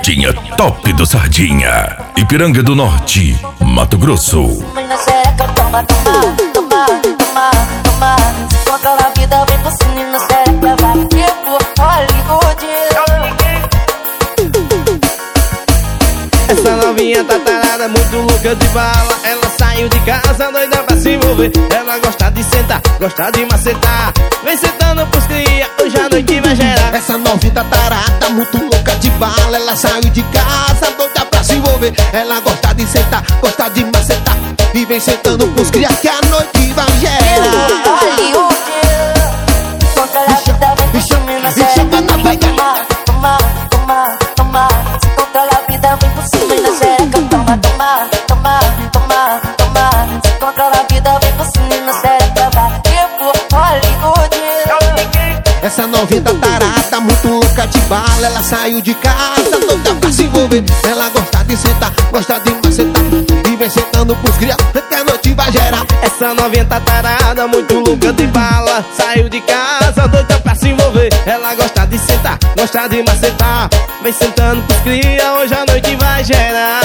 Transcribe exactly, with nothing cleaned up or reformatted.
Sardinha Top do Sardinha, Ipiranga do Norte, Mato Grosso. Vem na xereca, toma, toma, toma, toma, toma. Se controla a vida, vem por cima e na xereca vai tipo Hollywood. Essa novinha tá tarada, muito louca de bala. Ela saiu de casa doida pra se envolver. Ela gosta de sentar, gosta de macetar. Vem sentando pros cria, hoje a noite vai gerar. Essa novinha tá tarada, muito louca de bala. Ela saiu de casa doida pra se envolver. Ela gosta de sentar, gosta de macetar. E vem sentando pros cria que a noite vai gerar. Hollywood. Controla a vida, vem por cima e na xereca vai tomar, tomar, tomar, tomar. Se controla a vida, vem por cima e na xereca toma, toma, toma, toma, toma. Se controla a vida, vem por cima e na xereca vai tipo Hollywood. Essa novinha tá tarada, muito louca de bala. Ela saiu de casa doida pra se envolver. Ela gosta de sentar, gosta de macetar. E vem sentando pros cria que a noite vai gerar. Essa novinha tá tarada, muito louca de bala. Saiu de casa doida pra se envolver. Ela gosta de sentar, gosta de macetar. Vem sentando pros cria, hoje a noite vai gerar.